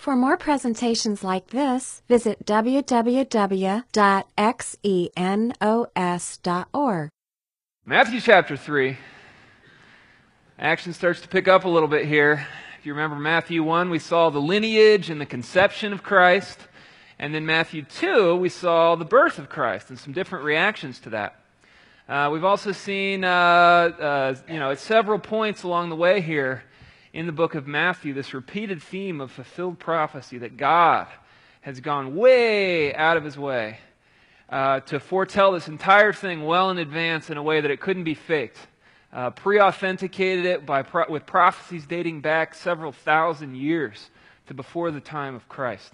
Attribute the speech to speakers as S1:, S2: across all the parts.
S1: For more presentations like this, visit www.xenos.org.
S2: Matthew chapter 3. Action starts to pick up a little bit here. If you remember Matthew 1, we saw the lineage and the conception of Christ. And then Matthew 2, we saw the birth of Christ and some different reactions to that. We've also seen, at several points along the way here in the book of Matthew, this repeated theme of fulfilled prophecy that God has gone way out of His way to foretell this entire thing well in advance in a way that it couldn't be faked. Pre-authenticated it with prophecies dating back several thousand years to before the time of Christ.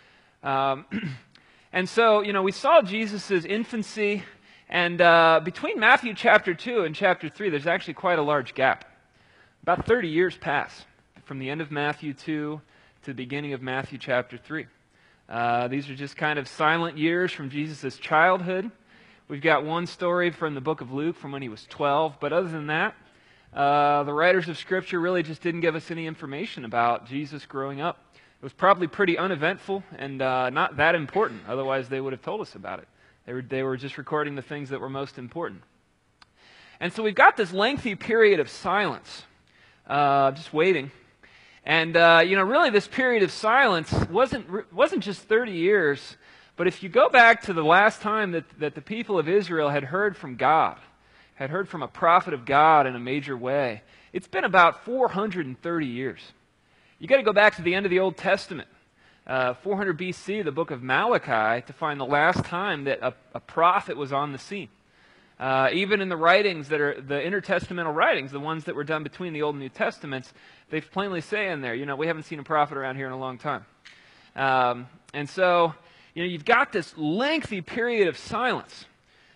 S2: And so, we saw Jesus' infancy, and between Matthew chapter 2 and chapter 3, there's actually quite a large gap. About 30 years pass from the end of Matthew 2 to the beginning of Matthew chapter 3. These are just kind of silent years from Jesus' childhood. We've got one story from the book of Luke from when he was 12, but other than that, the writers of Scripture really just didn't give us any information about Jesus growing up. It was probably pretty uneventful and not that important, otherwise they would have told us about it. They were just recording the things that were most important. And so we've got this lengthy period of silence, just waiting. And, really this period of silence wasn't just 30 years, but if you go back to the last time that the people of Israel had heard from God, had heard from a prophet of God in a major way, it's been about 430 years. You got to go back to the end of the Old Testament, 400 BC, the book of Malachi, to find the last time that a prophet was on the scene. Even in the writings that are the intertestamental writings, the ones that were done between the Old and New Testaments, they plainly say in there, we haven't seen a prophet around here in a long time. And so, you've got this lengthy period of silence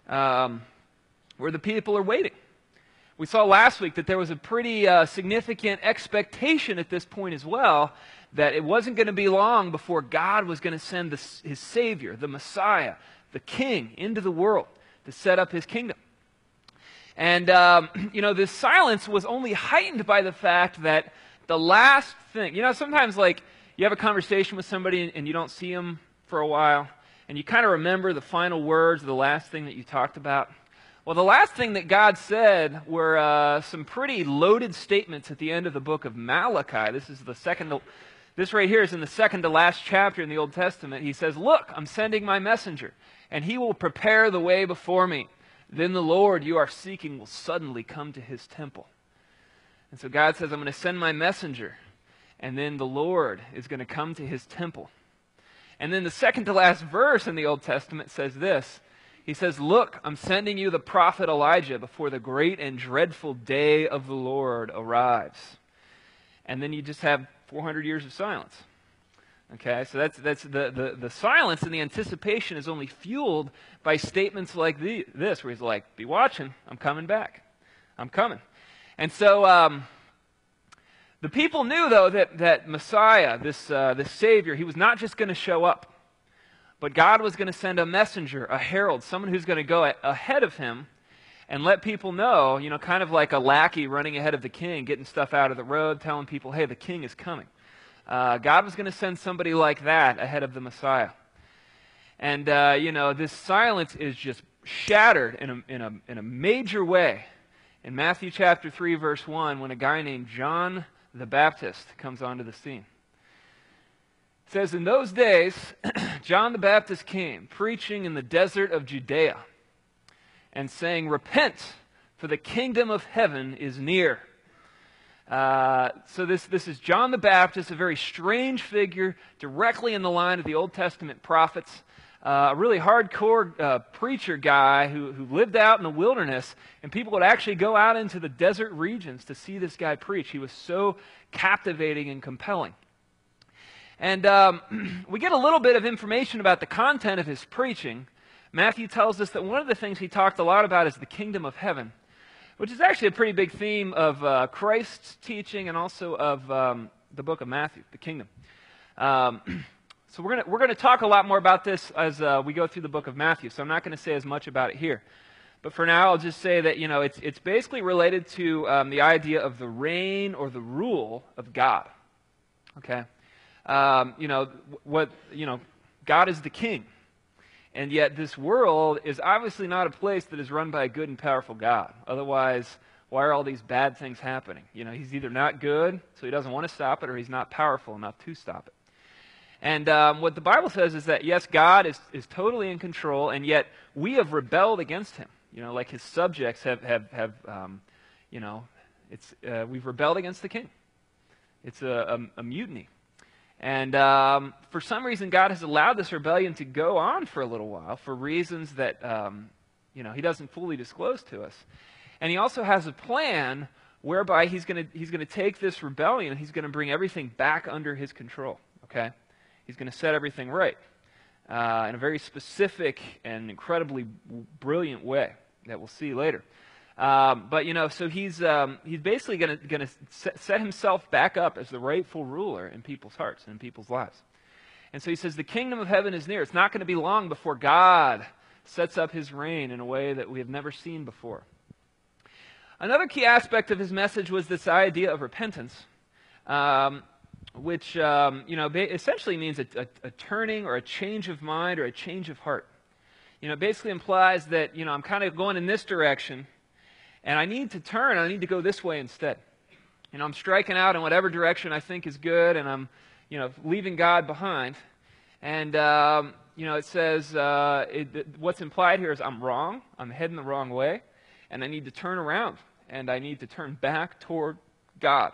S2: where the people are waiting. We saw last week that there was a pretty significant expectation at this point as well that it wasn't going to be long before God was going to send His Savior, the Messiah, the King, into the world to set up His kingdom. And, this silence was only heightened by the fact that the last thing, sometimes you have a conversation with somebody and you don't see them for a while, and you kind of remember the final words of the last thing that you talked about. Well, the last thing that God said were some pretty loaded statements at the end of the book of Malachi. This right here is in the second to last chapter in the Old Testament. He says, "Look, I'm sending my messenger, and he will prepare the way before me. Then the Lord you are seeking will suddenly come to His temple." And so God says, I'm going to send my messenger, and then the Lord is going to come to His temple. And then the second to last verse in the Old Testament says this. He says, "Look, I'm sending you the prophet Elijah before the great and dreadful day of the Lord arrives." And then you just have 400 years of silence. Okay, so that's the silence and the anticipation is only fueled by statements like this, where He's like, "Be watching, I'm coming back. I'm coming." And so the people knew, though, that Messiah, this Savior, He was not just going to show up, but God was going to send a messenger, a herald, someone who's going to go ahead of Him and let people know, kind of like a lackey running ahead of the king, getting stuff out of the road, telling people, hey, the king is coming. God was going to send somebody like that ahead of the Messiah. And, this silence is just shattered in a major way in Matthew chapter 3, verse 1, when a guy named John the Baptist comes onto the scene. It says, "In those days, John the Baptist came, preaching in the desert of Judea, and saying, 'Repent, for the kingdom of heaven is near.'" So this is John the Baptist, a very strange figure, directly in the line of the Old Testament prophets, a really hardcore preacher guy who lived out in the wilderness, and people would actually go out into the desert regions to see this guy preach. He was so captivating and compelling. And we get a little bit of information about the content of his preaching. Matthew tells us that one of the things he talked a lot about is the kingdom of heaven, which is actually a pretty big theme of Christ's teaching and also of the book of Matthew, the kingdom. So we're going to talk a lot more about this as we go through the book of Matthew. So I'm not going to say as much about it here, but for now I'll just say that it's basically related to the idea of the reign or the rule of God. Okay. God is the king. And yet this world is obviously not a place that is run by a good and powerful God. Otherwise, why are all these bad things happening? He's either not good, so he doesn't want to stop it, or he's not powerful enough to stop it. And what the Bible says is that, yes, God is totally in control, and yet we have rebelled against him. Like his subjects we've rebelled against the king. It's a mutiny. And for some reason, God has allowed this rebellion to go on for a little while for reasons that he doesn't fully disclose to us. And he also has a plan whereby he's going to take this rebellion and he's going to bring everything back under his control. Okay, he's going to set everything right in a very specific and incredibly brilliant way that we'll see later. So he's basically going to set himself back up as the rightful ruler in people's hearts and in people's lives. And so he says the kingdom of heaven is near. It's not going to be long before God sets up his reign in a way that we have never seen before. Another key aspect of his message was this idea of repentance, which essentially means a turning or a change of mind or a change of heart. It basically implies that I'm kind of going in this direction, and I need to turn, and I need to go this way instead. I'm striking out in whatever direction I think is good, and I'm, leaving God behind. And, it says, what's implied here is I'm wrong, I'm heading the wrong way, and I need to turn around, and I need to turn back toward God.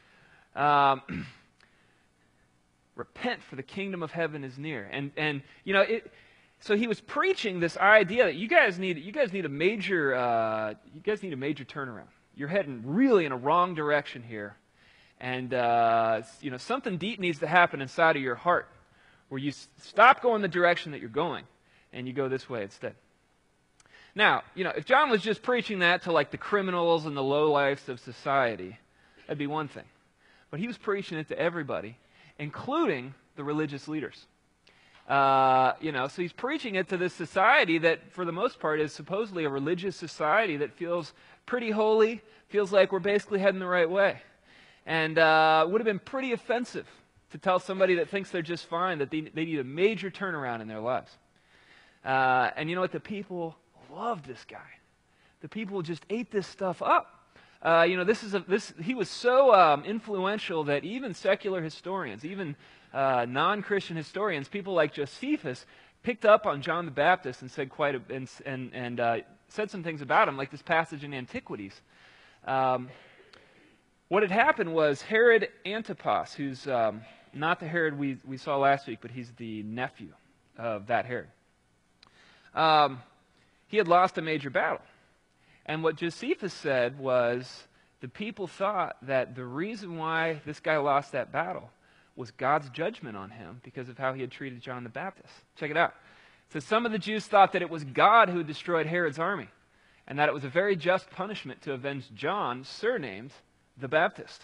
S2: Repent, for the kingdom of heaven is near. So he was preaching this idea that you guys need a major turnaround. You're heading really in a wrong direction here, and something deep needs to happen inside of your heart, where you stop going the direction that you're going, and you go this way instead. Now, if John was just preaching that to like the criminals and the lowlifes of society, that'd be one thing. But he was preaching it to everybody, including the religious leaders. So he's preaching it to this society that, for the most part, is supposedly a religious society that feels pretty holy, feels like we're basically heading the right way. And would have been pretty offensive to tell somebody that thinks they're just fine that they need a major turnaround in their lives. And you know what? The people loved this guy. The people just ate this stuff up. He was so influential that even secular historians, even non-Christian historians, people like Josephus, picked up on John the Baptist and said said some things about him, like this passage in Antiquities. What had happened was Herod Antipas, who's not the Herod we saw last week, but he's the nephew of that Herod. He had lost a major battle. And what Josephus said was the people thought that the reason why this guy lost that battle was God's judgment on him because of how he had treated John the Baptist. Check it out. So some of the Jews thought that it was God who destroyed Herod's army, and that it was a very just punishment to avenge John, surnamed the Baptist.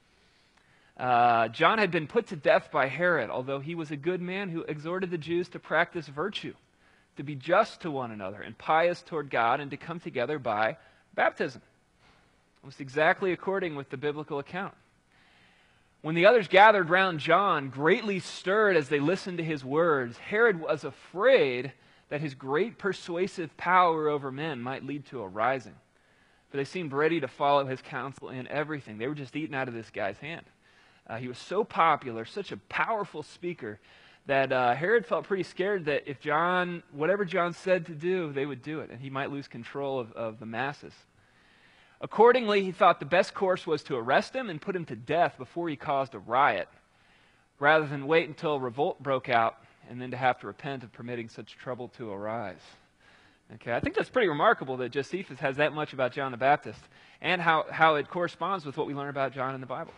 S2: John had been put to death by Herod, although he was a good man who exhorted the Jews to practice virtue, to be just to one another and pious toward God, and to come together by baptism. Almost exactly according with the biblical account. When the others gathered round John, greatly stirred as they listened to his words, Herod was afraid that his great persuasive power over men might lead to a rising. For they seemed ready to follow his counsel in everything. They were just eating out of this guy's hand. He was so popular, such a powerful speaker, that Herod felt pretty scared that if whatever John said to do, they would do it, and he might lose control of the masses. Accordingly, he thought the best course was to arrest him and put him to death before he caused a riot, rather than wait until a revolt broke out and then to have to repent of permitting such trouble to arise. Okay, I think that's pretty remarkable that Josephus has that much about John the Baptist and how it corresponds with what we learn about John in the Bible.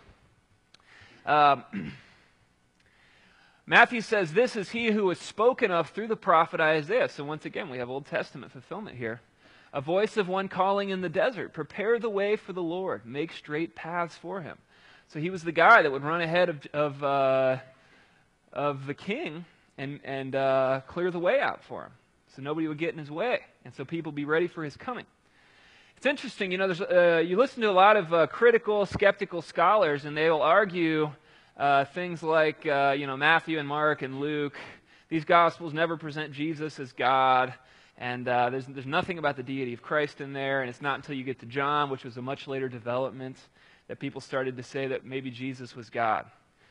S2: Matthew says, "This is he who was spoken of through the prophet Isaiah." So once again, we have Old Testament fulfillment here. "A voice of one calling in the desert, prepare the way for the Lord, make straight paths for him." So he was the guy that would run ahead of the king and clear the way out for him, so nobody would get in his way, and so people would be ready for his coming. It's interesting, you listen to a lot of critical, skeptical scholars, and they will argue things like Matthew and Mark and Luke, these Gospels never present Jesus as God, and there's nothing about the deity of Christ in there, and it's not until you get to John, which was a much later development, that people started to say that maybe Jesus was God.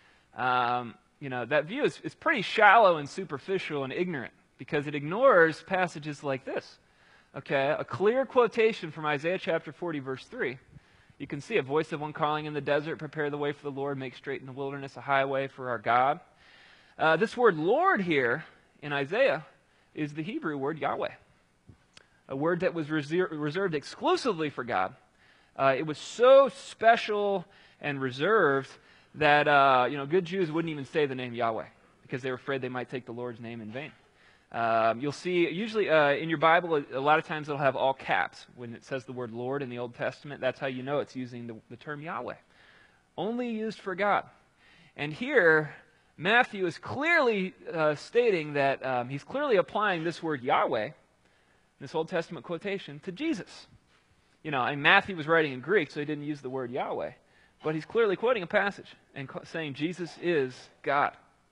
S2: That view is pretty shallow and superficial and ignorant, because it ignores passages like this. Okay, a clear quotation from Isaiah chapter 40, verse 3. You can see a voice of one calling in the desert, prepare the way for the Lord, make straight in the wilderness a highway for our God. This word Lord here in Isaiah is the Hebrew word Yahweh, a word that was reserved exclusively for God. It was so special and reserved that good Jews wouldn't even say the name Yahweh because they were afraid they might take the Lord's name in vain. You'll see, usually in your Bible, a lot of times it'll have all caps. When it says the word Lord in the Old Testament, that's how you know it's using the term Yahweh. Only used for God. And here, Matthew is clearly stating that he's clearly applying this word Yahweh, this Old Testament quotation, to Jesus. And Matthew was writing in Greek, so he didn't use the word Yahweh. But he's clearly quoting a passage and saying Jesus is God.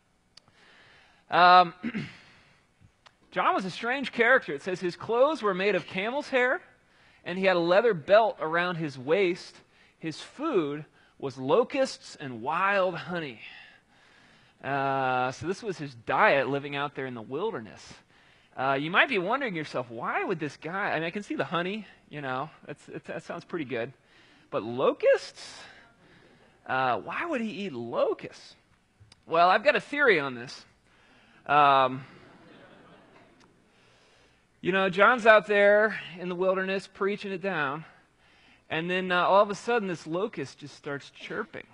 S2: John was a strange character. It says his clothes were made of camel's hair, and he had a leather belt around his waist. His food was locusts and wild honey. So this was his diet living out there in the wilderness. You might be wondering yourself, why would this guy, I can see the honey, that sounds pretty good. But locusts? Why would he eat locusts? Well, I've got a theory on this. John's out there in the wilderness preaching it down, and then all of a sudden this locust just starts chirping.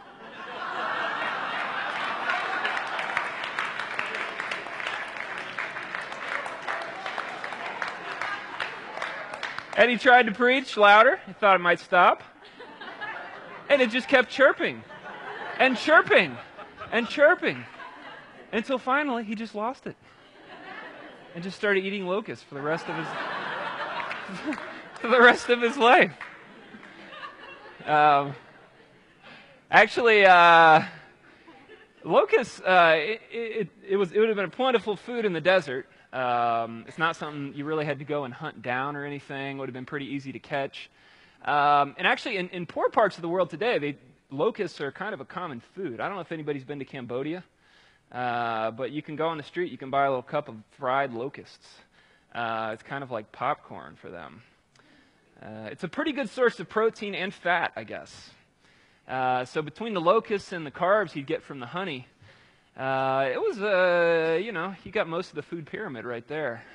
S2: And he tried to preach louder. He thought it might stop. And it just kept chirping and chirping and chirping until finally he just lost it and just started eating locusts for the rest of his life. Locusts, it would have been a plentiful food in the desert. It's not something you really had to go and hunt down or anything. It would have been pretty easy to catch. And actually, in poor parts of the world today, locusts are kind of a common food. I don't know if anybody's been to Cambodia, but you can go on the street, you can buy a little cup of fried locusts. It's kind of like popcorn for them. It's a pretty good source of protein and fat, I guess. So between the locusts and the carbs he'd get from the honey, it was, he got most of the food pyramid right there.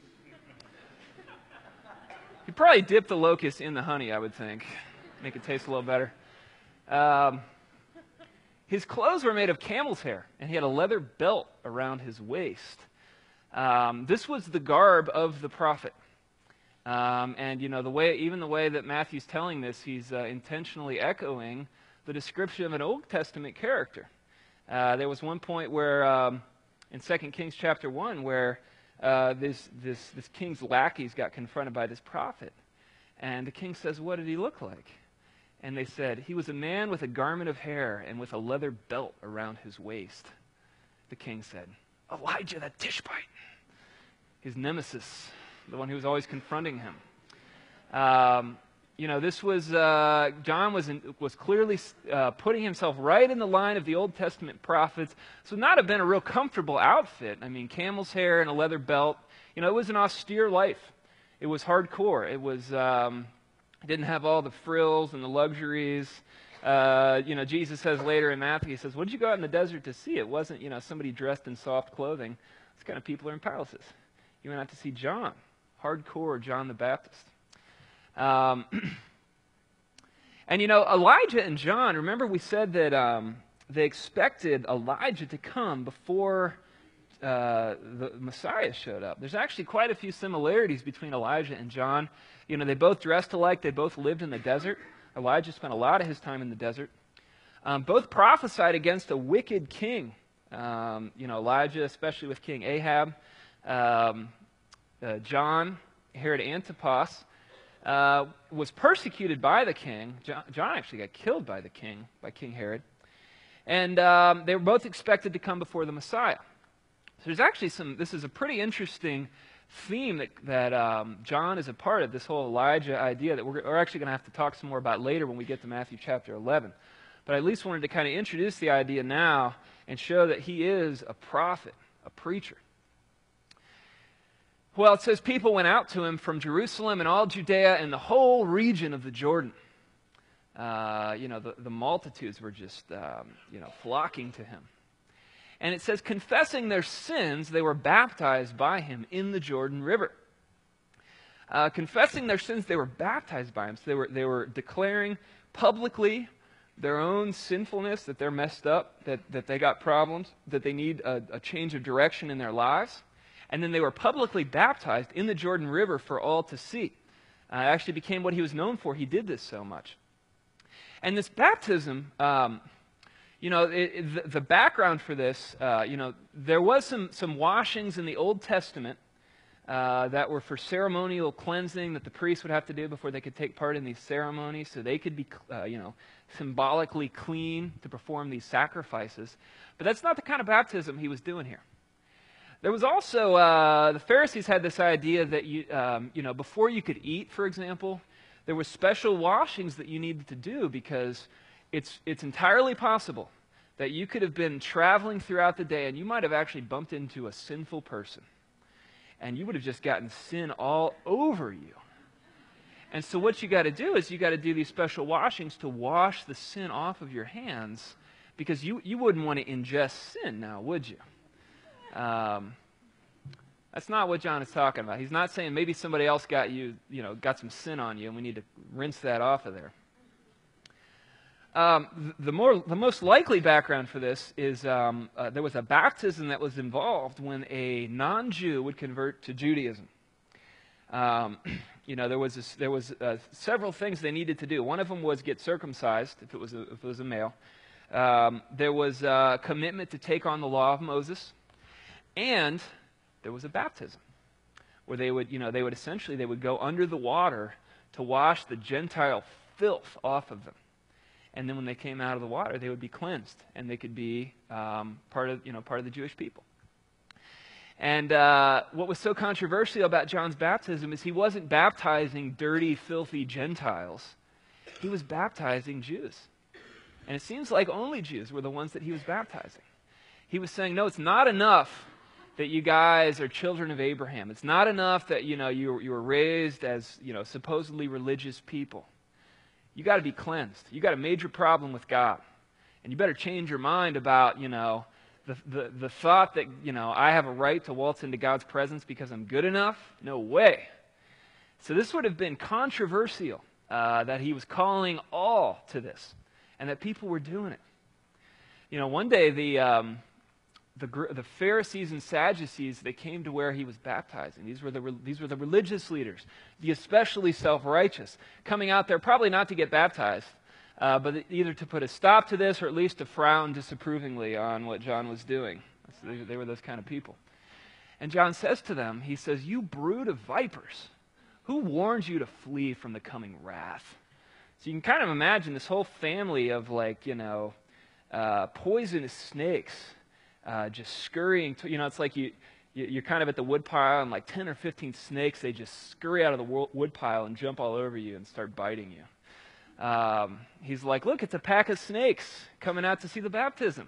S2: You'd probably dip the locust in the honey, I would think. Make it taste a little better. His clothes were made of camel's hair, and he had a leather belt around his waist. This was the garb of the prophet. And the way that Matthew's telling this, he's intentionally echoing the description of an Old Testament character. There was one point where, in 2 Kings chapter 1, where this king's lackeys got confronted by this prophet. And the king says, "What did he look like?" And they said, "He was a man with a garment of hair and with a leather belt around his waist." The king said, "Elijah the Tishbite," his nemesis, the one who was always confronting him. This was, John was clearly putting himself right in the line of the Old Testament prophets. So not have been a real comfortable outfit. I mean, camel's hair and a leather belt. It was an austere life. It was hardcore. It was, didn't have all the frills and the luxuries. Jesus says later in Matthew, he says, "What did you go out in the desert to see?" It wasn't, somebody dressed in soft clothing. This kind of people are in palaces. You went out to see John, hardcore John the Baptist. And Elijah and John, remember we said that they expected Elijah to come before the Messiah showed up. There's actually quite a few similarities between Elijah and John. They both dressed alike. They both lived in the desert. Elijah spent a lot of his time in the desert. Both prophesied against a wicked king. Elijah, especially with King Ahab. John, Herod Antipas, was persecuted by the king. John actually got killed by the king, by King Herod. And they were both expected to come before the Messiah. So there's actually this is a pretty interesting theme that John is a part of, this whole Elijah idea that we're actually going to have to talk some more about later when we get to Matthew chapter 11. But I at least wanted to kind of introduce the idea now and show that he is a prophet, a preacher. Well, it says people went out to him from Jerusalem and all Judea and the whole region of the Jordan. The multitudes were just, flocking to him. And it says, confessing their sins, they were baptized by him in the Jordan River. Confessing their sins, they were baptized by him. So they were declaring publicly their own sinfulness, that they're messed up, that they got problems, that they need a change of direction in their lives. And then they were publicly baptized in the Jordan River for all to see. It actually became what he was known for. He did this so much. And this baptism, the background for this, there was some washings in the Old Testament that were for ceremonial cleansing that the priests would have to do before they could take part in these ceremonies, so they could be, symbolically clean to perform these sacrifices. But that's not the kind of baptism he was doing here. There was also, the Pharisees had this idea that, before you could eat, for example, there were special washings that you needed to do, because it's entirely possible that you could have been traveling throughout the day and you might have actually bumped into a sinful person. And you would have just gotten sin all over you. And so what you got to do is you got to do these special washings to wash the sin off of your hands, because you wouldn't want to ingest sin now, would you? That's not what John is talking about. He's not saying maybe somebody else got got some sin on you and we need to rinse that off of there. The most likely background for this is there was a baptism that was involved when a non-Jew would convert to Judaism. There was several things they needed to do. One of them was get circumcised if it was a male. There was a commitment to take on the law of Moses, and there was a baptism where they would go under the water to wash the Gentile filth off of them. And then when they came out of the water, they would be cleansed, and they could be part of the Jewish people. And what was so controversial about John's baptism is he wasn't baptizing dirty, filthy Gentiles. He was baptizing Jews. And it seems like only Jews were the ones that he was baptizing. He was saying, no, it's not enough that you guys are children of Abraham. It's not enough that you were raised as supposedly religious people. You got to be cleansed. You got a major problem with God, and you better change your mind about the thought that I have a right to waltz into God's presence because I'm good enough. No way. So this would have been controversial that he was calling all to this, and that people were doing it. One day the Pharisees and Sadducees, they came to where he was baptizing. These were the religious leaders, the especially self-righteous, coming out there probably not to get baptized, but either to put a stop to this or at least to frown disapprovingly on what John was doing. They were those kind of people. And John says to them, he says, "You brood of vipers, who warned you to flee from the coming wrath?" So you can kind of imagine this whole family of poisonous snakes just scurrying. It's like you're kind of at the woodpile, and like 10 or 15 snakes, they just scurry out of the woodpile and jump all over you and start biting you. He's like, look, it's a pack of snakes coming out to see the baptism.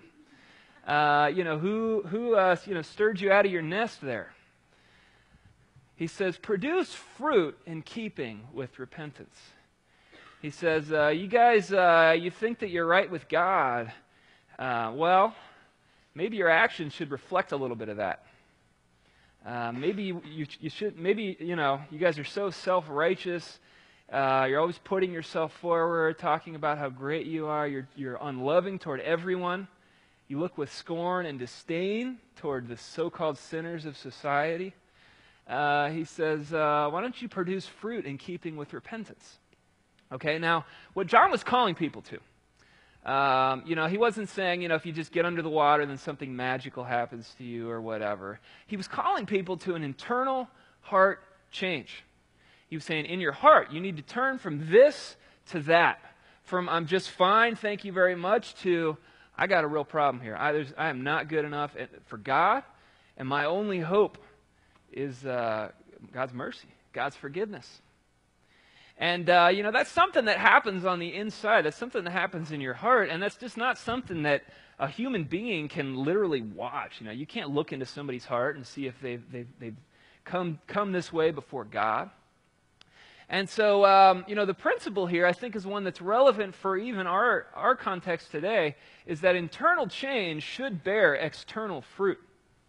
S2: Who stirred you out of your nest there? He says, produce fruit in keeping with repentance. He says, you guys, you think that you're right with God. Well, maybe your actions should reflect a little bit of that. Maybe you should. Maybe you guys are so self-righteous. You're always putting yourself forward, talking about how great you are. You're unloving toward everyone. You look with scorn and disdain toward the so-called sinners of society. He says, why don't you produce fruit in keeping with repentance? Okay, now what John was calling people to. He wasn't saying, if you just get under the water, then something magical happens to you or whatever. He was calling people to an internal heart change. He was saying, in your heart, you need to turn from this to that. From I'm just fine, thank you very much, to I got a real problem here. I am not good enough for God, and my only hope is God's mercy, God's forgiveness. And, that's something that happens on the inside. That's something that happens in your heart, and that's just not something that a human being can literally watch. You can't look into somebody's heart and see if they've come this way before God. And so, the principle here, I think, is one that's relevant for even our context today, is that internal change should bear external fruit.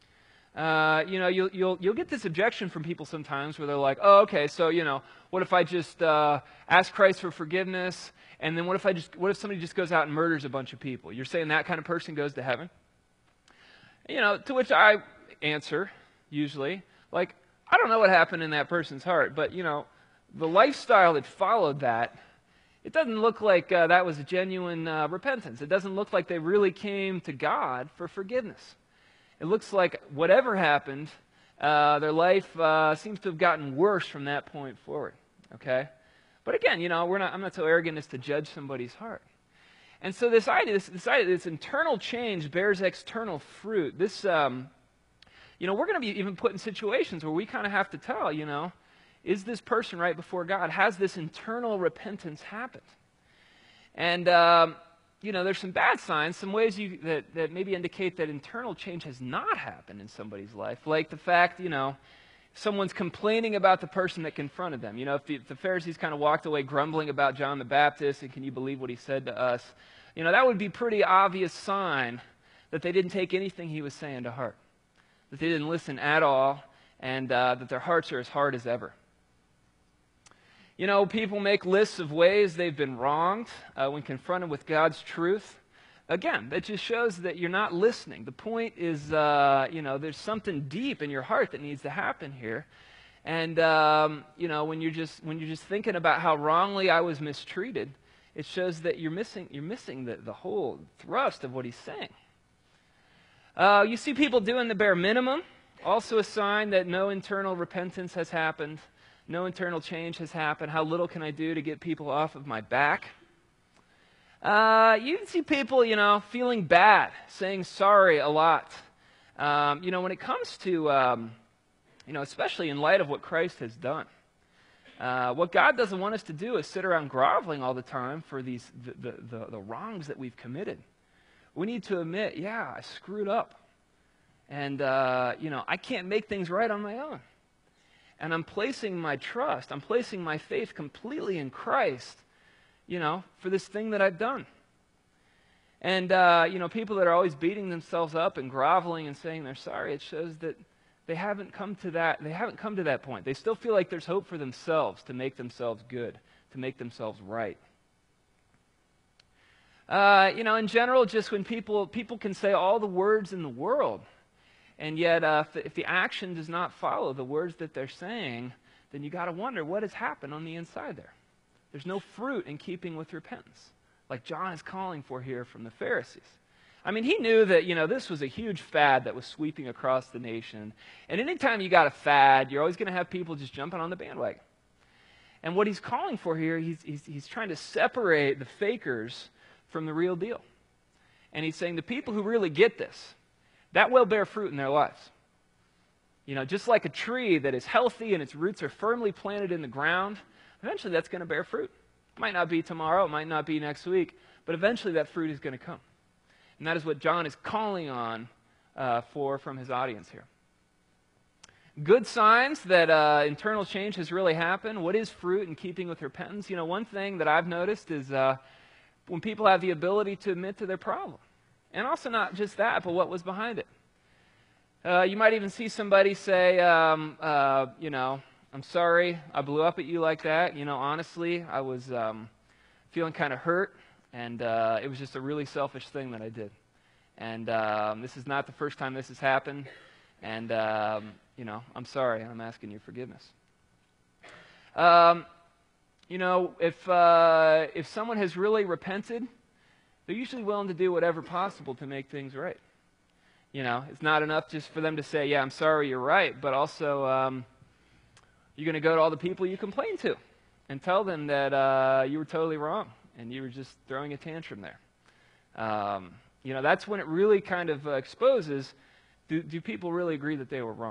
S2: You'll get this objection from people sometimes where they're like, oh, okay, so, what if I just ask Christ for forgiveness, and then what if somebody just goes out and murders a bunch of people? You're saying that kind of person goes to heaven? To which I answer, usually, like, I don't know what happened in that person's heart, but, the lifestyle that followed that, it doesn't look like that was a genuine repentance. It doesn't look like they really came to God for forgiveness. It looks like whatever happened, their life seems to have gotten worse from that point forward. Okay? But again, I'm not so arrogant as to judge somebody's heart. And so this idea, this internal change bears external fruit. This, we're going to be even put in situations where we kind of have to tell, is this person right before God? Has this internal repentance happened? And, there's some bad signs, some ways that maybe indicate that internal change has not happened in somebody's life. Like the fact, someone's complaining about the person that confronted them. If the Pharisees kind of walked away grumbling about John the Baptist, and can you believe what he said to us? That would be a pretty obvious sign that they didn't take anything he was saying to heart, that they didn't listen at all, and that their hearts are as hard as ever. People make lists of ways they've been wronged when confronted with God's truth. Again, that just shows that you're not listening. The point is, there's something deep in your heart that needs to happen here. And, when you're just thinking about how wrongly I was mistreated, it shows that you're missing the whole thrust of what he's saying. You see people doing the bare minimum, also a sign that no internal repentance has happened. No internal change has happened. How little can I do to get people off of my back? You can see people, feeling bad, saying sorry a lot. When it comes to, especially in light of what Christ has done. What God doesn't want us to do is sit around groveling all the time for the wrongs that we've committed. We need to admit, yeah, I screwed up. And, I can't make things right on my own. And I'm placing my trust, I'm placing my faith completely in Christ, for this thing that I've done. And, people that are always beating themselves up and groveling and saying they're sorry, it shows that they haven't come to that point. They still feel like there's hope for themselves to make themselves good, to make themselves right. In general, just when people can say all the words in the world, and yet, if the action does not follow the words that they're saying, then you got to wonder what has happened on the inside there. There's no fruit in keeping with repentance, like John is calling for here from the Pharisees. I mean, he knew that, this was a huge fad that was sweeping across the nation. And anytime you got a fad, you're always going to have people just jumping on the bandwagon. And what he's calling for here, he's trying to separate the fakers from the real deal. And he's saying the people who really get this, that will bear fruit in their lives. Just like a tree that is healthy and its roots are firmly planted in the ground, eventually that's going to bear fruit. It might not be tomorrow, it might not be next week, but eventually that fruit is going to come. And that is what John is calling on from his audience here. Good signs that internal change has really happened. What is fruit in keeping with repentance? One thing that I've noticed is when people have the ability to admit to their problem. And also not just that, but what was behind it. You might even see somebody say, I'm sorry I blew up at you like that. Honestly, I was feeling kind of hurt, and it was just a really selfish thing that I did. And this is not the first time this has happened, and, I'm sorry, and I'm asking your forgiveness. If someone has really repented, they're usually willing to do whatever possible to make things right. It's not enough just for them to say, yeah, I'm sorry, you're right, but also you're going to go to all the people you complained to and tell them that you were totally wrong and you were just throwing a tantrum there. That's when it really kind of exposes, do people really agree that they were wrong?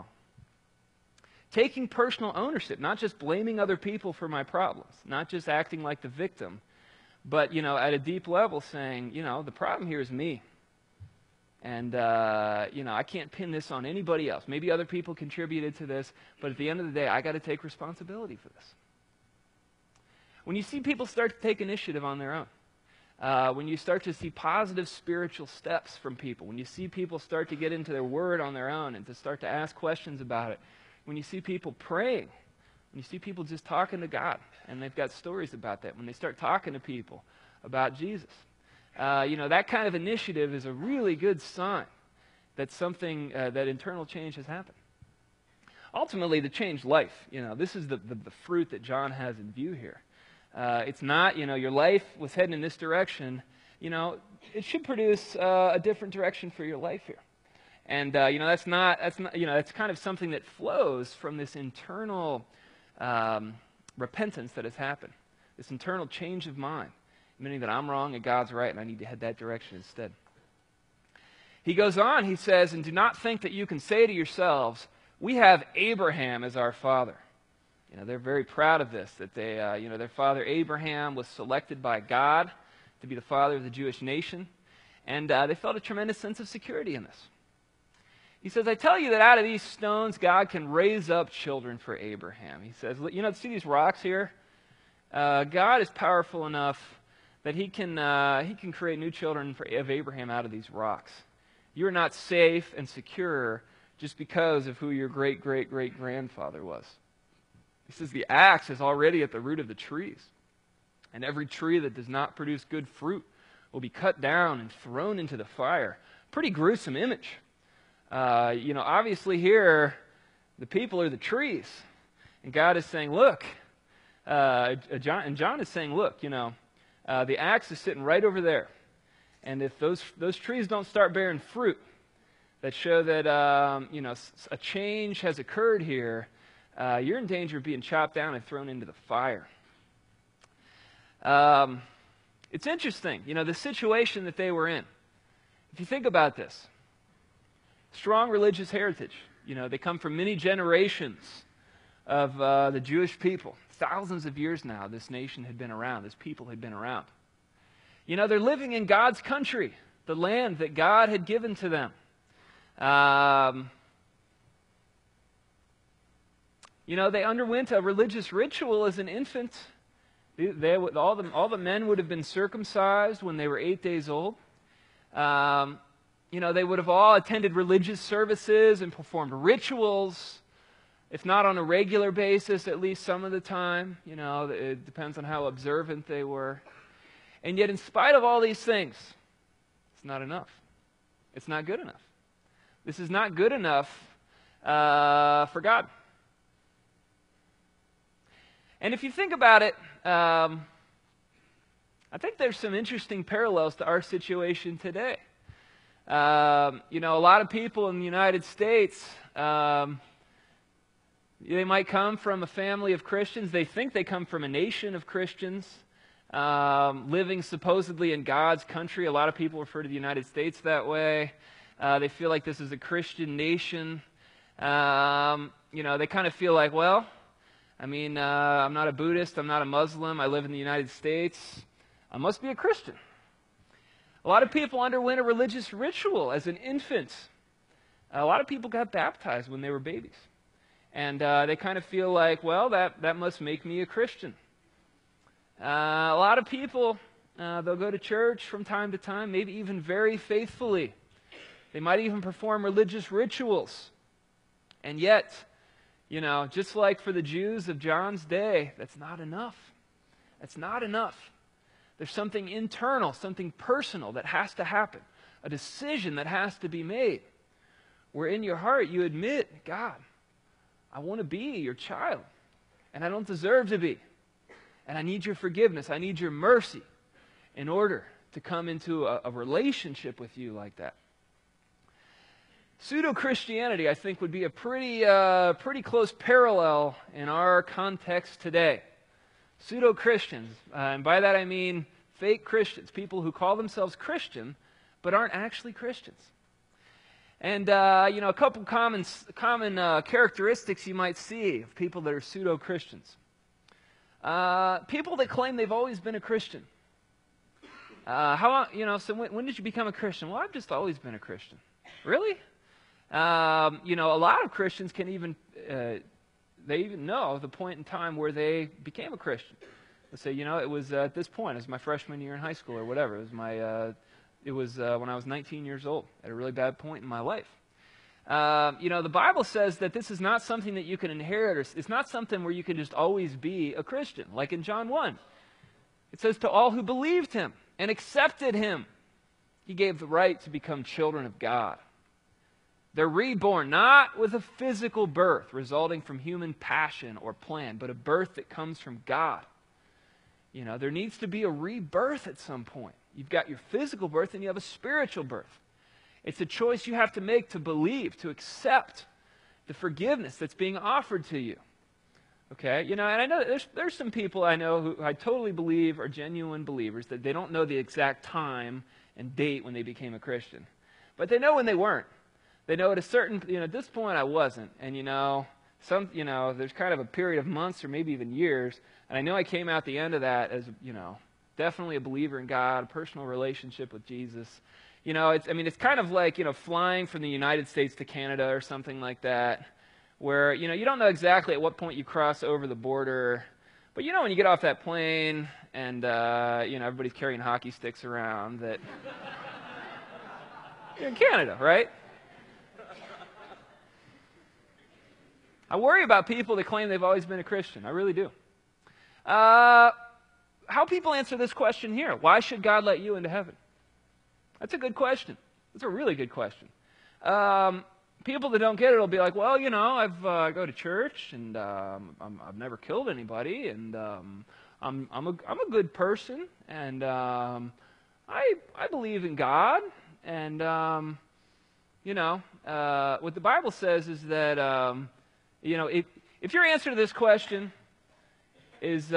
S2: Taking personal ownership, not just blaming other people for my problems, not just acting like the victim, but, at a deep level saying, the problem here is me. And, I can't pin this on anybody else. Maybe other people contributed to this, but at the end of the day, I got to take responsibility for this. When you see people start to take initiative on their own, when you start to see positive spiritual steps from people, when you see people start to get into their word on their own and to start to ask questions about it, when you see people praying, when you see people just talking to God, and they've got stories about that, when they start talking to people about Jesus, that kind of initiative is a really good sign that something, that internal change has happened. Ultimately, to change life, this is the fruit that John has in view here. It's not, your life was heading in this direction. It should produce a different direction for your life here. And, that's kind of something that flows from this internal repentance that has happened, this internal change of mind, meaning that I'm wrong and God's right and I need to head that direction instead. He goes on, he says, and do not think that you can say to yourselves, we have Abraham as our father. They're very proud of this, that they, their father Abraham was selected by God to be the father of the Jewish nation, and they felt a tremendous sense of security in this. He says, I tell you that out of these stones, God can raise up children for Abraham. He says, see these rocks here? God is powerful enough that he can create new children of Abraham out of these rocks. You are not safe and secure just because of who your great-great-great-grandfather was. He says the axe is already at the root of the trees, and every tree that does not produce good fruit will be cut down and thrown into the fire. Pretty gruesome image. Obviously here, the people are the trees, and God is saying, look, John is saying, look, the axe is sitting right over there, and if those trees don't start bearing fruit that show that a change has occurred here, you're in danger of being chopped down and thrown into the fire. It's interesting, the situation that they were in. If you think about this, strong religious heritage. They come from many generations of the Jewish people. Thousands of years now, this nation had been around. This people had been around. They're living in God's country, the land that God had given to them. They underwent a religious ritual as an infant. All the men would have been circumcised when they were 8 days old. They would have all attended religious services and performed rituals, if not on a regular basis, at least some of the time. It depends on how observant they were. And yet, in spite of all these things, it's not enough. It's not good enough. This is not good enough for God. And if you think about it, I think there's some interesting parallels to our situation today. A lot of people in the United States, they might come from a family of Christians. They think they come from a nation of Christians, living supposedly in God's country. A lot of people refer to the United States that way. They feel like this is a Christian nation. They kind of feel like, I'm not a Buddhist, I'm not a Muslim, I live in the United States, I must be a Christian. A lot of people underwent a religious ritual as an infant. A lot of people got baptized when they were babies. And they kind of feel like, that must make me a Christian. A lot of people, they'll go to church from time to time, maybe even very faithfully. They might even perform religious rituals. And yet, just like for the Jews of John's day, that's not enough. That's not enough. There's something internal, something personal that has to happen, a decision that has to be made, where in your heart you admit, God, I want to be your child, and I don't deserve to be, and I need your forgiveness, I need your mercy in order to come into a relationship with you like that. Pseudo-Christianity, I think, would be a pretty close parallel in our context today. Pseudo-Christians, and by that I mean fake Christians, people who call themselves Christian, but aren't actually Christians. And, a couple common characteristics you might see of people that are pseudo-Christians. People that claim they've always been a Christian. How long, so when did you become a Christian? Well, I've just always been a Christian. Really? A lot of Christians can even, they even know the point in time where they became a Christian. Let's say, it was at this point, it was my freshman year in high school or whatever. It was when I was 19 years old, at a really bad point in my life. The Bible says that this is not something that you can inherit, or it's not something where you can just always be a Christian. Like in John 1, it says, to all who believed him and accepted him, he gave the right to become children of God. They're reborn, not with a physical birth resulting from human passion or plan, but a birth that comes from God. There needs to be a rebirth at some point. You've got your physical birth and you have a spiritual birth. It's a choice you have to make to believe, to accept the forgiveness that's being offered to you. Okay? And I know there's some people I know who I totally believe are genuine believers, that they don't know the exact time and date when they became a Christian. But they know when they weren't. They know at a certain, at this point I wasn't. And there's kind of a period of months or maybe even years. And I know I came out the end of that as, definitely a believer in God, a personal relationship with Jesus. It's kind of like, flying from the United States to Canada or something like that, where, you don't know exactly at what point you cross over the border. But when you get off that plane and, everybody's carrying hockey sticks around, that you're in Canada, right? I worry about people that claim they've always been a Christian. I really do. How people answer this question here. Why should God let you into heaven? That's a good question. That's a really good question. People that don't get it will be like, well, I go to church and I've never killed anybody, and I'm a good person, and I believe in God, and what the Bible says is that if your answer to this question is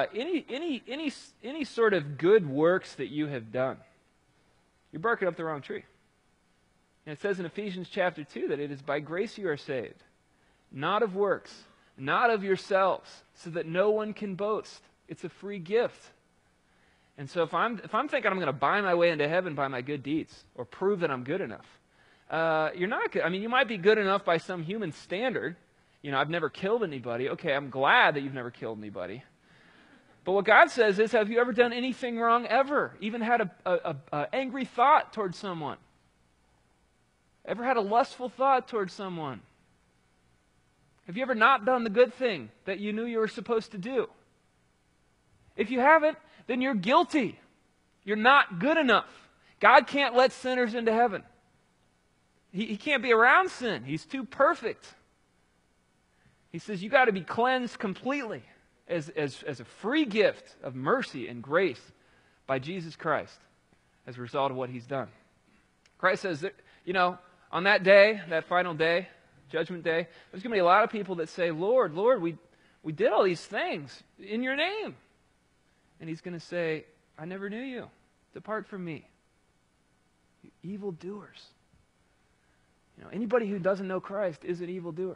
S2: any sort of good works that you have done, you're barking up the wrong tree. And it says in Ephesians chapter 2 that it is by grace you are saved, not of works, not of yourselves, so that no one can boast. It's a free gift. And so if I'm thinking I'm going to buy my way into heaven by my good deeds or prove that I'm good enough, you're not good. You might be good enough by some human standard. I've never killed anybody. Okay, I'm glad that you've never killed anybody. But what God says is, have you ever done anything wrong ever? Even had a angry thought towards someone? Ever had a lustful thought towards someone? Have you ever not done the good thing that you knew you were supposed to do? If you haven't, then you're guilty. You're not good enough. God can't let sinners into heaven. He can't be around sin. He's too perfect. He says you got to be cleansed completely as a free gift of mercy and grace by Jesus Christ as a result of what he's done. Christ says that, on that day, that final day, Judgment Day, there's going to be a lot of people that say, Lord, Lord, we did all these things in your name. And he's going to say, I never knew you. Depart from me, you evildoers. Anybody who doesn't know Christ is an evildoer.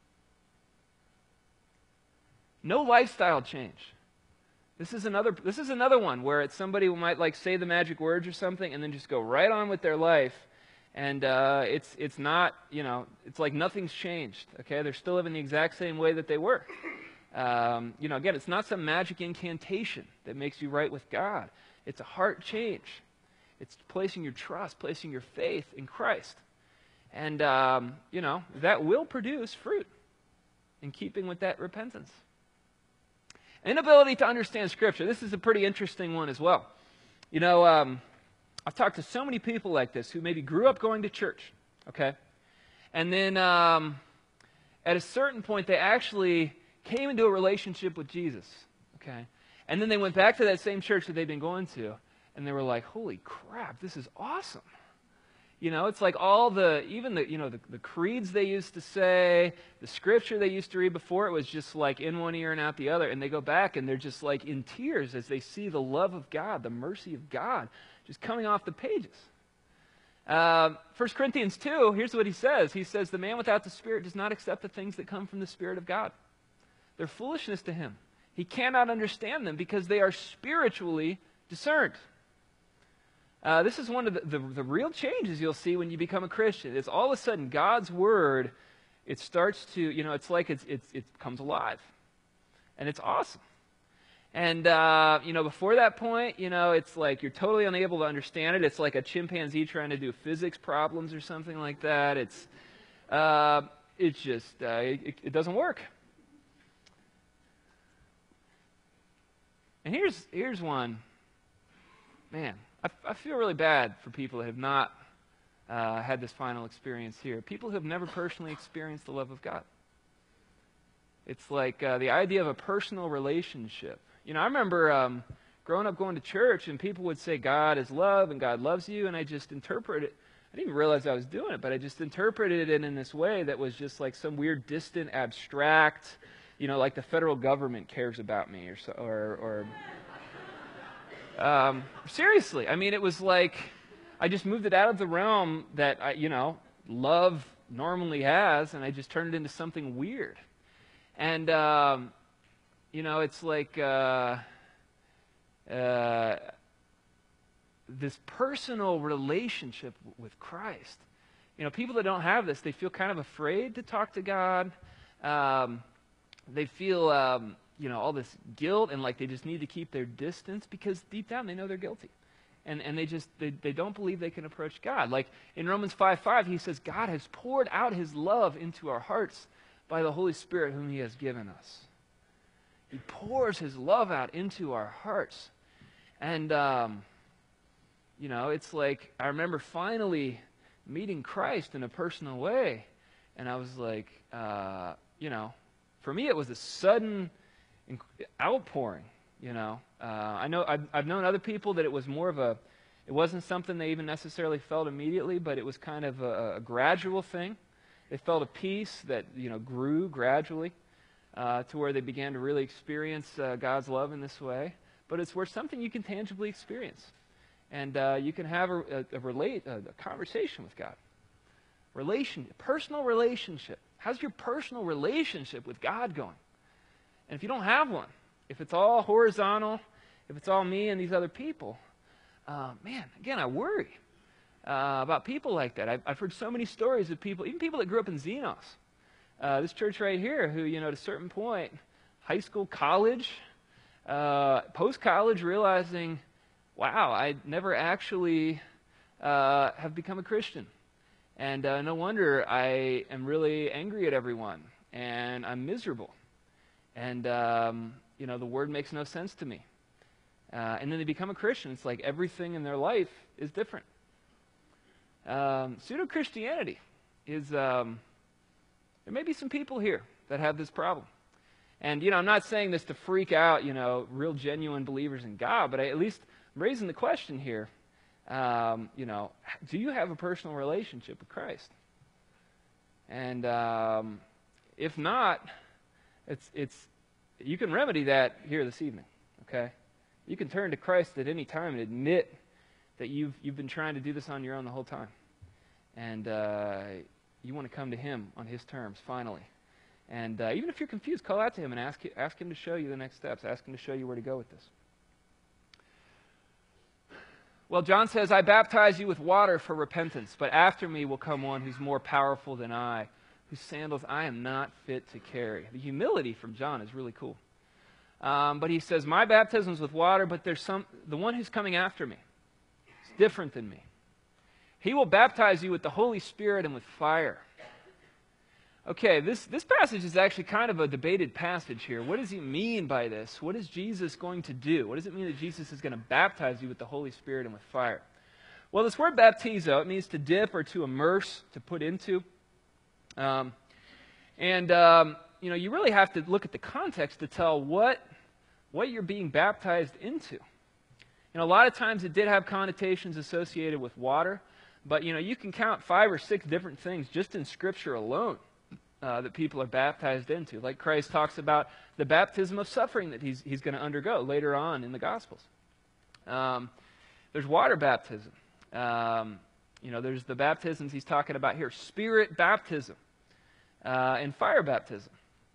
S2: No lifestyle change. This is another one where it's somebody who might say the magic words or something and then just go right on with their life, and it's not, it's like nothing's changed. Okay, they're still living the exact same way that they were. Again, it's not some magic incantation that makes you right with God. It's a heart change. It's placing your trust, placing your faith in Christ, and that will produce fruit in keeping with that repentance. Inability to understand Scripture. This is a pretty interesting one as well. I've talked to so many people like this who maybe grew up going to church, okay? And then at a certain point, they actually came into a relationship with Jesus, okay? And then they went back to that same church that they've been going to, and they were like, holy crap, this is awesome. It's like all the creeds they used to say, the scripture they used to read before, it was just like in one ear and out the other. And they go back and they're just like in tears as they see the love of God, the mercy of God just coming off the pages. 1 Corinthians 2, here's what he says. He says, the man without the Spirit does not accept the things that come from the Spirit of God. They're foolishness to him. He cannot understand them because they are spiritually discerned. This is one of the real changes you'll see when you become a Christian. It's all of a sudden God's Word, it starts to, it's like it comes alive. And it's awesome. And, before that point, it's like you're totally unable to understand it. It's like a chimpanzee trying to do physics problems or something like that. It doesn't work. And here's one. Man, I feel really bad for people that have not had this final experience here. People who have never personally experienced the love of God. It's like the idea of a personal relationship. I remember growing up going to church, and people would say God is love and God loves you, and I just interpreted it. I didn't even realize I was doing it, but I just interpreted it in this way that was just like some weird, distant, abstract, like the federal government cares about me or seriously. I mean, it was like I just moved it out of the realm that love normally has, and I just turned it into something weird. And it's like this personal relationship with Christ. People that don't have this, they feel kind of afraid to talk to God. They feel, all this guilt and like they just need to keep their distance because deep down they know they're guilty. And they don't believe they can approach God. Like in Romans 5:5, he says, God has poured out his love into our hearts by the Holy Spirit whom he has given us. He pours his love out into our hearts. And, it's like I remember finally meeting Christ in a personal way. And I was like, for me it was a sudden outpouring, I know I've known other people that it was more of it wasn't something they even necessarily felt immediately, but it was kind of a gradual thing. They felt a peace that, grew gradually to where they began to really experience God's love in this way. But it's something you can tangibly experience. And you can have a conversation with God. Personal relationship. How's your personal relationship with God going? And if you don't have one, if it's all horizontal, if it's all me and these other people, again, I worry about people like that. I've heard so many stories of people, even people that grew up in Xenos. This church right here, who, at a certain point, high school, college, post-college, realizing, wow, I never actually have become a Christian. And no wonder I am really angry at everyone, and I'm miserable. And, the word makes no sense to me. And then they become a Christian. It's like everything in their life is different. Pseudo-Christianity is, there may be some people here that have this problem. And, I'm not saying this to freak out, real genuine believers in God, but at least I'm raising the question here. Do you have a personal relationship with Christ? And if not, you can remedy that here this evening, okay? You can turn to Christ at any time and admit that you've been trying to do this on your own the whole time. And you want to come to him on his terms, finally. And even if you're confused, call out to him and ask him to show you the next steps. Ask him to show you where to go with this. Well, John says, I baptize you with water for repentance, but after me will come one who's more powerful than I, whose sandals I am not fit to carry. The humility from John is really cool. But he says, my baptism is with water, but the one who's coming after me is different than me. He will baptize you with the Holy Spirit and with fire. Okay, this passage is actually kind of a debated passage here. What does he mean by this? What is Jesus going to do? What does it mean that Jesus is going to baptize you with the Holy Spirit and with fire? Well, this word baptizo, it means to dip or to immerse, to put into. You really have to look at the context to tell what you're being baptized into. A lot of times it did have connotations associated with water, but you can count 5 or 6 different things just in Scripture alone that people are baptized into. Like Christ talks about the baptism of suffering that he's going to undergo later on in the Gospels. There's water baptism. There's the baptisms he's talking about here: Spirit baptism and fire baptism.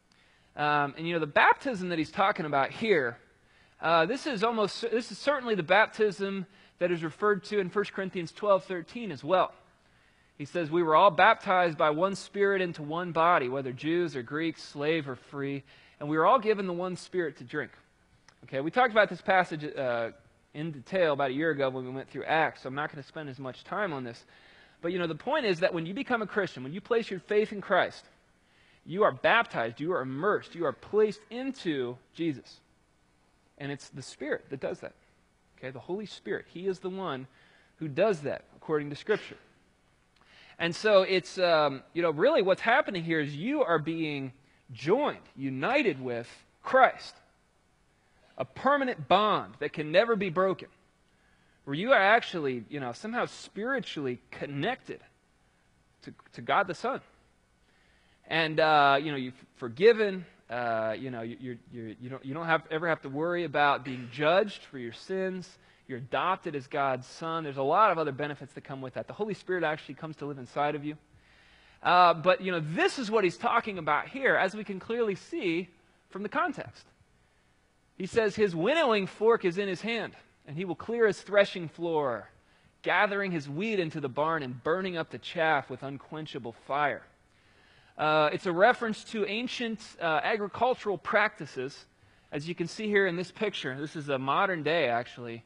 S2: The baptism that he's talking about here, this is certainly the baptism that is referred to in 1 Corinthians 12:13 as well. He says, we were all baptized by one Spirit into one body, whether Jews or Greeks, slave or free, and we were all given the one Spirit to drink. Okay, we talked about this passage in detail about a year ago when we went through Acts, so I'm not going to spend as much time on this. But, the point is that when you become a Christian, when you place your faith in Christ, you are baptized, you are immersed, you are placed into Jesus. And it's the Spirit that does that. Okay, the Holy Spirit. He is the one who does that, according to Scripture. And so it's, really what's happening here is you are being joined, united with Christ. A permanent bond that can never be broken. Where you are actually, somehow spiritually connected to God the Son. And, you're forgiven. You don't ever have to worry about being judged for your sins. You're adopted as God's son. There's a lot of other benefits that come with that. The Holy Spirit actually comes to live inside of you. But this is what he's talking about here, as we can clearly see from the context. He says his winnowing fork is in his hand, and he will clear his threshing floor, gathering his wheat into the barn and burning up the chaff with unquenchable fire. It's a reference to ancient agricultural practices, as you can see here in this picture. This is a modern day, actually.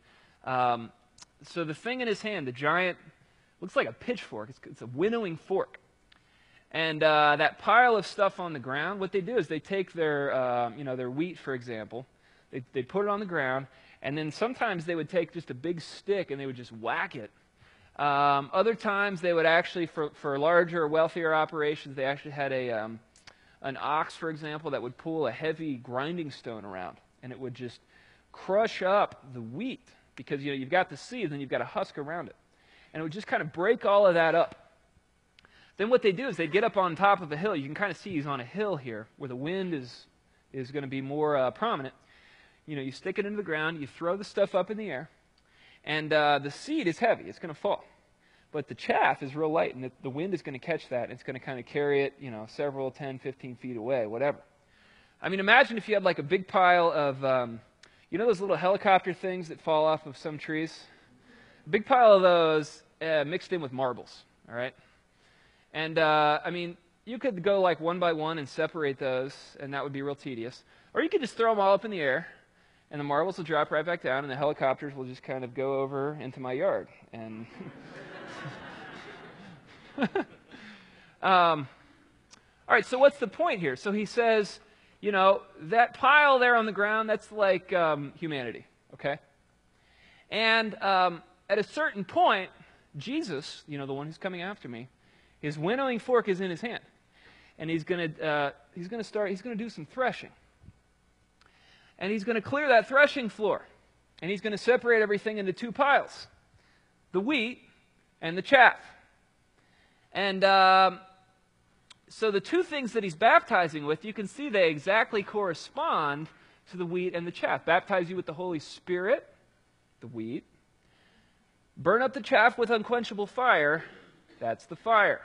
S2: So the thing in his hand, the giant, looks like a pitchfork. It's a winnowing fork. And that pile of stuff on the ground, what they do is they take their wheat, for example. They put it on the ground, and then sometimes they would take just a big stick and they would just whack it. Other times they would actually, for larger or wealthier operations, they actually had an ox, for example, that would pull a heavy grinding stone around, and it would just crush up the wheat, because you've got the seeds and you've got a husk around it. And it would just kind of break all of that up. Then what they do is they get up on top of a hill. You can kind of see he's on a hill here where the wind is going to be more prominent. You stick it into the ground, you throw the stuff up in the air, and the seed is heavy. It's going to fall. But the chaff is real light, and the wind is going to catch that, and it's going to kind of carry it, several 10, 15 feet away, whatever. I mean, imagine if you had like a big pile of, those little helicopter things that fall off of some trees? A big pile of those mixed in with marbles, all right? And, you could go like one by one and separate those, and that would be real tedious. Or you could just throw them all up in the air, and the marbles will drop right back down, and the helicopters will just kind of go over into my yard. And all right, so what's the point here? So he says, that pile there on the ground, that's like humanity, okay? And at a certain point, Jesus, the one who's coming after me, his winnowing fork is in his hand, and he's going to do some threshing. And he's going to clear that threshing floor. And he's going to separate everything into two piles. The wheat and the chaff. And so the two things that he's baptizing with, you can see they exactly correspond to the wheat and the chaff. Baptize you with the Holy Spirit, the wheat. Burn up the chaff with unquenchable fire, that's the fire.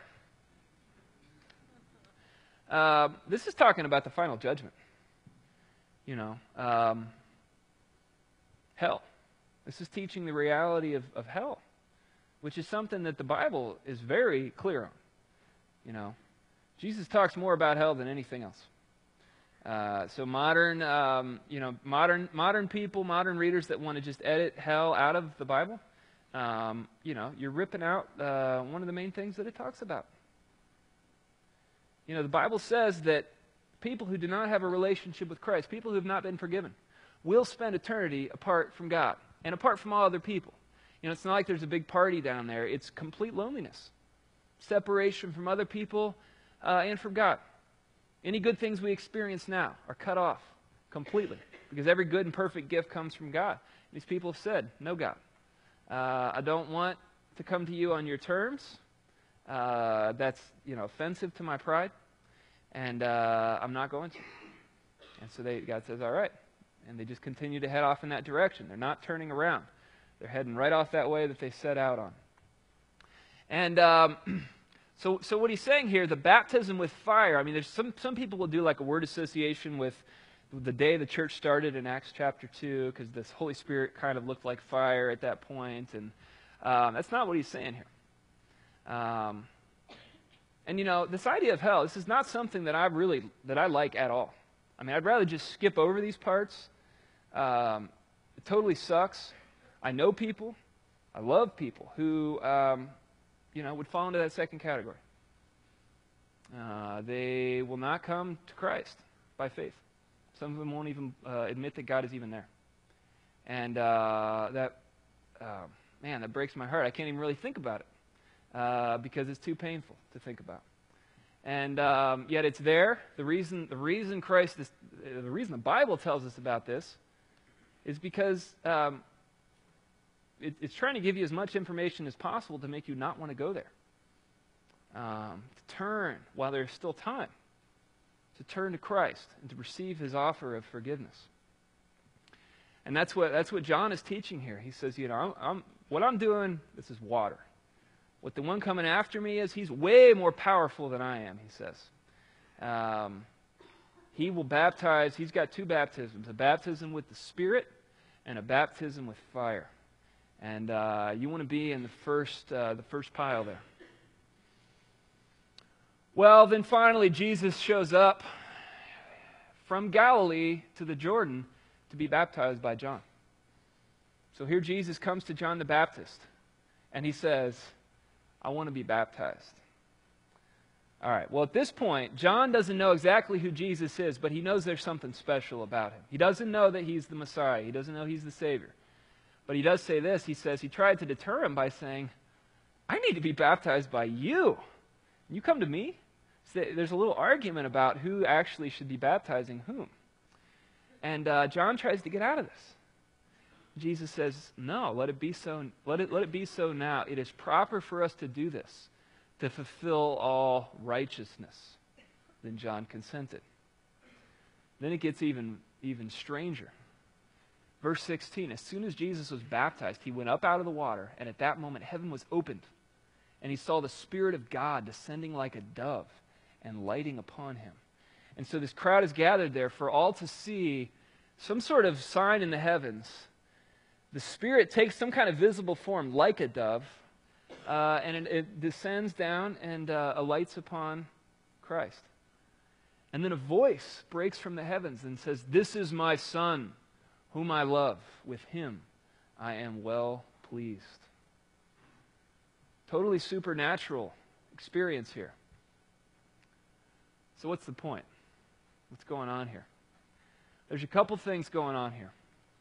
S2: This is talking about the final judgment. Hell. This is teaching the reality of hell, which is something that the Bible is very clear on. Jesus talks more about hell than anything else. So modern people, modern readers that want to just edit hell out of the Bible, you're ripping out one of the main things that it talks about. The Bible says that people who do not have a relationship with Christ, people who have not been forgiven, will spend eternity apart from God and apart from all other people. It's not like there's a big party down there. It's complete loneliness, separation from other people and from God. Any good things we experience now are cut off completely, because every good and perfect gift comes from God. These people have said, no, God. I don't want to come to you on your terms. That's offensive to my pride. And I'm not going to. And so God says, all right. And they just continue to head off in that direction. They're not turning around. They're heading right off that way that they set out on. And so what he's saying here, the baptism with fire, I mean, there's some people will do like a word association with the day the church started in Acts chapter 2, because the Holy Spirit kind of looked like fire at that point, and that's not what he's saying here. And you know, this idea of hell, this is not something that I like at all. I mean, I'd rather just skip over these parts. It totally sucks. I know people, I love people who, would fall into that second category. They will not come to Christ by faith. Some of them won't even admit that God is even there. And that breaks my heart. I can't even really think about it because it's too painful to think about. And yet it's there. The reason the reason the Bible tells us about this is because it's trying to give you as much information as possible to make you not want to go there. To turn while there's still time. To turn to Christ and to receive His offer of forgiveness. And that's what John is teaching here. He says, what I'm doing, this is water. What the one coming after me is, he's way more powerful than I am, he says. He will baptize, he's got two baptisms, a baptism with the Spirit and a baptism with fire. And you want to be in the first pile there. Well, then finally Jesus shows up from Galilee to the Jordan to be baptized by John. So here Jesus comes to John the Baptist, and he says, I want to be baptized. All right, well, at this point, John doesn't know exactly who Jesus is, but he knows there's something special about him. He doesn't know that he's the Messiah. He doesn't know he's the Savior. But he does say this. He says he tried to deter him by saying, I need to be baptized by you. You come to me? So there's a little argument about who actually should be baptizing whom. And John tries to get out of this. Jesus says, no, let it be so. Let it be so now. It is proper for us to do this, to fulfill all righteousness. Then John consented. Then it gets even stranger. Verse 16, as soon as Jesus was baptized, he went up out of the water, and at that moment heaven was opened, and he saw the Spirit of God descending like a dove and lighting upon him. And so this crowd is gathered there for all to see some sort of sign in the heavens. The Spirit takes some kind of visible form like a dove, and it descends down and alights upon Christ. And then a voice breaks from the heavens and says, this is my Son, whom I love. With him I am well pleased. Totally supernatural experience here. So what's the point? What's going on here? There's a couple things going on here.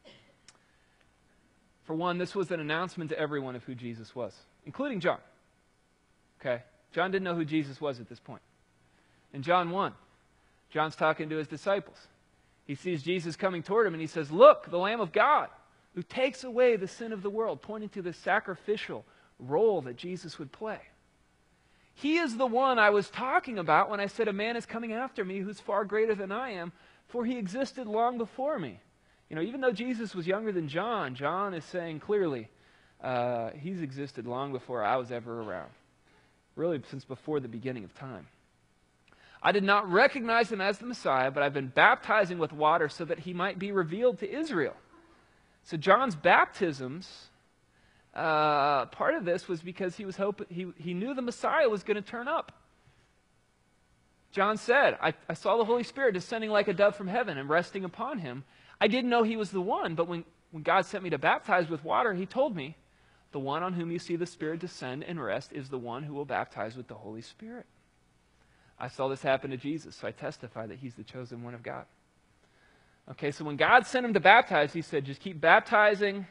S2: For one, this was an announcement to everyone of who Jesus was, including John. Okay? John didn't know who Jesus was at this point. In John 1, John's talking to his disciples. He sees Jesus coming toward him and he says, look, the Lamb of God who takes away the sin of the world, pointing to the sacrificial role that Jesus would play. He is the one I was talking about when I said a man is coming after me who's far greater than I am, for he existed long before me. You know, even though Jesus was younger than John, John is saying clearly, he's existed long before I was ever around. Really, since before the beginning of time. I did not recognize him as the Messiah, but I've been baptizing with water so that he might be revealed to Israel. So John's baptisms, part of this was because he was hoping he knew the Messiah was going to turn up. John said, I saw the Holy Spirit descending like a dove from heaven and resting upon him. I didn't know he was the one, but when God sent me to baptize with water, he told me, the one on whom you see the Spirit descend and rest is the one who will baptize with the Holy Spirit. I saw this happen to Jesus, so I testify that he's the chosen one of God. Okay, so when God sent him to baptize, he said, just keep baptizing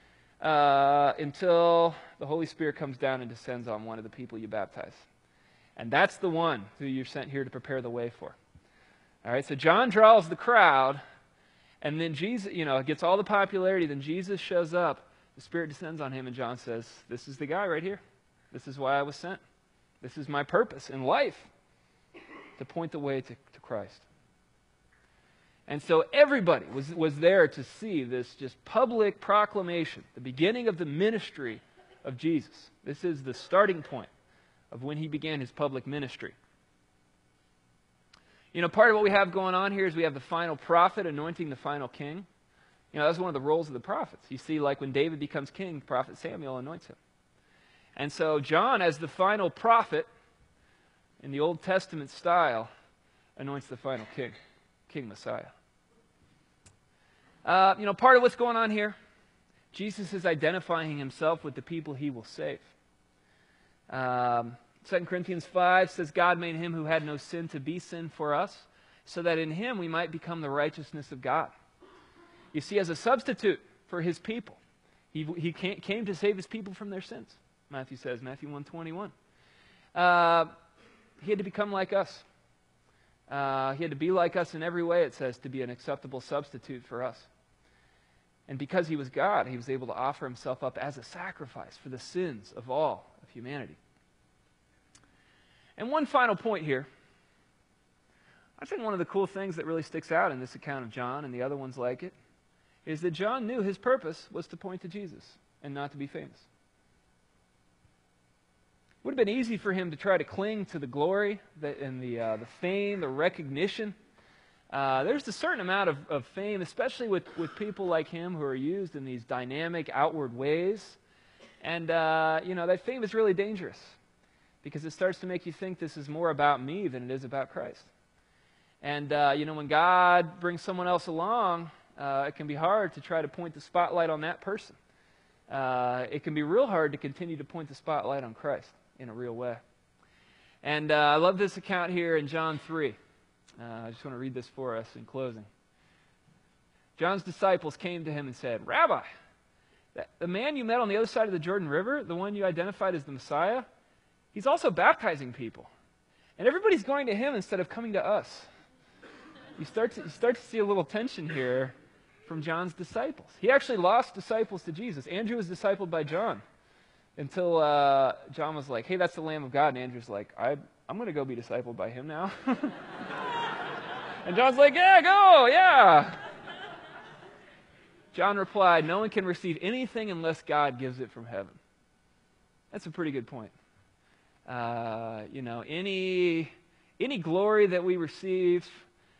S2: until the Holy Spirit comes down and descends on one of the people you baptize. And that's the one who you're sent here to prepare the way for. All right, so John draws the crowd, and then Jesus, gets all the popularity. Then Jesus shows up, the Spirit descends on him, and John says, this is the guy right here. This is why I was sent. This is my purpose in life, to point the way to Christ. And so everybody was there to see this just public proclamation, the beginning of the ministry of Jesus. This is the starting point of when he began his public ministry. Part of what we have going on here is we have the final prophet anointing the final king. That's one of the roles of the prophets. You see, like when David becomes king, prophet Samuel anoints him. And so John, as the final prophet, in the Old Testament style, anoints the final king, King Messiah. Part of what's going on here, Jesus is identifying himself with the people he will save. 2 Corinthians 5 says, God made him who had no sin to be sin for us, so that in him we might become the righteousness of God. You see, as a substitute for his people, he came to save his people from their sins, Matthew says, Matthew 1:21. He had to become like us. He had to be like us in every way, it says, to be an acceptable substitute for us. And because he was God, he was able to offer himself up as a sacrifice for the sins of all of humanity. And one final point here. I think one of the cool things that really sticks out in this account of John and the other ones like it is that John knew his purpose was to point to Jesus and not to be famous. It would have been easy for him to try to cling to the glory and the fame, the recognition. There's a certain amount of fame, especially with people like him who are used in these dynamic outward ways. And, that fame is really dangerous because it starts to make you think this is more about me than it is about Christ. And, when God brings someone else along, it can be hard to try to point the spotlight on that person. It can be real hard to continue to point the spotlight on Christ in a real way. And I love this account here in John 3. I just want to read this for us in closing. John's disciples came to him and said, Rabbi, the man you met on the other side of the Jordan River, the one you identified as the Messiah, he's also baptizing people. And everybody's going to him instead of coming to us. You start to see a little tension here from John's disciples. He actually lost disciples to Jesus. Andrew was discipled by John until John was like, hey, that's the Lamb of God. And Andrew's like, I'm going to go be discipled by him now. And John's like, yeah, go, yeah. John replied, no one can receive anything unless God gives it from heaven. That's a pretty good point. Any glory that we receive,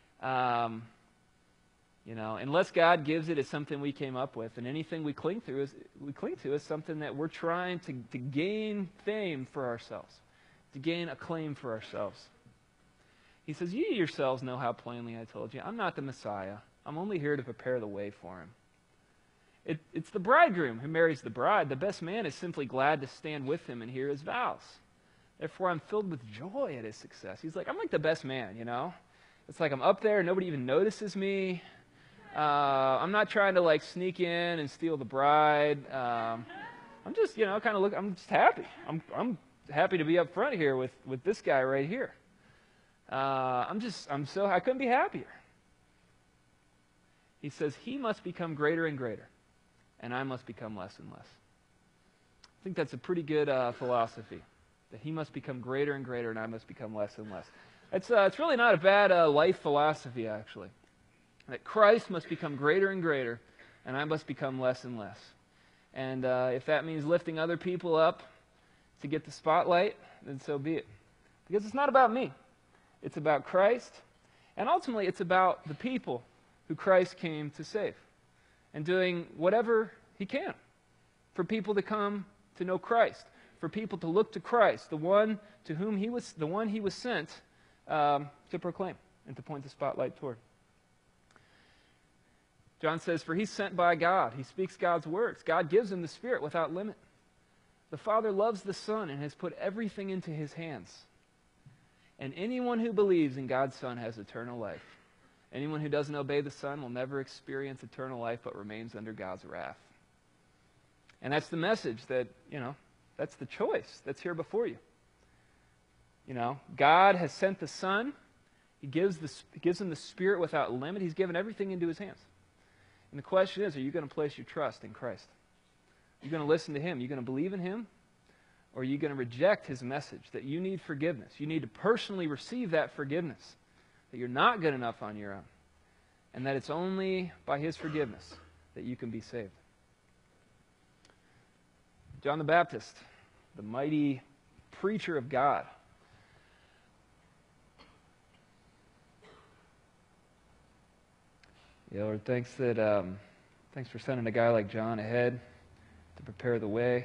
S2: unless God gives it, it's something we came up with, and anything we cling to is something that we're trying to gain fame for ourselves, to gain acclaim for ourselves. He says, you yourselves know how plainly I told you, I'm not the Messiah. I'm only here to prepare the way for him. It's the bridegroom who marries the bride. The best man is simply glad to stand with him and hear his vows. Therefore, I'm filled with joy at his success. He's like, I'm like the best man, It's like I'm up there, nobody even notices me. I'm not trying to sneak in and steal the bride. I'm just, I'm just happy. I'm happy to be up front here with this guy right here. I couldn't be happier. He says, he must become greater and greater, and I must become less and less. I think that's a pretty good philosophy, that he must become greater and greater, and I must become less and less. It's really not a bad life philosophy, actually. That Christ must become greater and greater, and I must become less and less. And if that means lifting other people up to get the spotlight, then so be it. Because it's not about me. It's about Christ, and ultimately it's about the people who Christ came to save, and doing whatever he can for people to come to know Christ, for people to look to Christ, the one he was sent to proclaim and to point the spotlight toward. John says, for he's sent by God. He speaks God's words. God gives him the Spirit without limit. The Father loves the Son and has put everything into his hands. And anyone who believes in God's Son has eternal life. Anyone who doesn't obey the Son will never experience eternal life but remains under God's wrath. And that's the message that, that's the choice that's here before you. God has sent the Son. He gives him the Spirit without limit. He's given everything into his hands. And the question is, are you going to place your trust in Christ? Are you going to listen to him? Are you going to believe in him? Or are you going to reject his message that you need forgiveness? You need to personally receive that forgiveness, that you're not good enough on your own, and that it's only by his forgiveness that you can be saved. John the Baptist, the mighty preacher of God. Yeah, Lord, thanks for sending a guy like John ahead to prepare the way.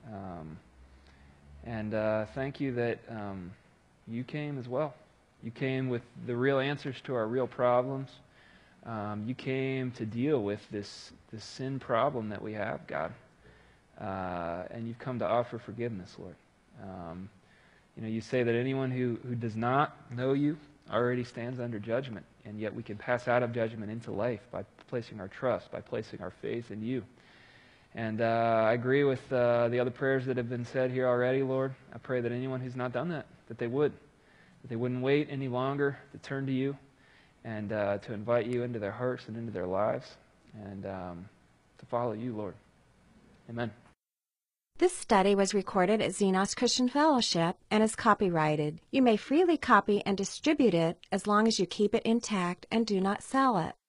S2: And thank you that you came as well. You came with the real answers to our real problems. You came to deal with this sin problem that we have, God. And you've come to offer forgiveness, Lord. You say that anyone who does not know you already stands under judgment, and yet we can pass out of judgment into life by placing our trust, by placing our faith in you. And I agree with the other prayers that have been said here already, Lord. I pray that anyone who's not done that they would. That they wouldn't wait any longer to turn to you and to invite you into their hearts and into their lives and to follow you, Lord. Amen.
S1: This study was recorded at Xenos Christian Fellowship and is copyrighted. You may freely copy and distribute it as long as you keep it intact and do not sell it.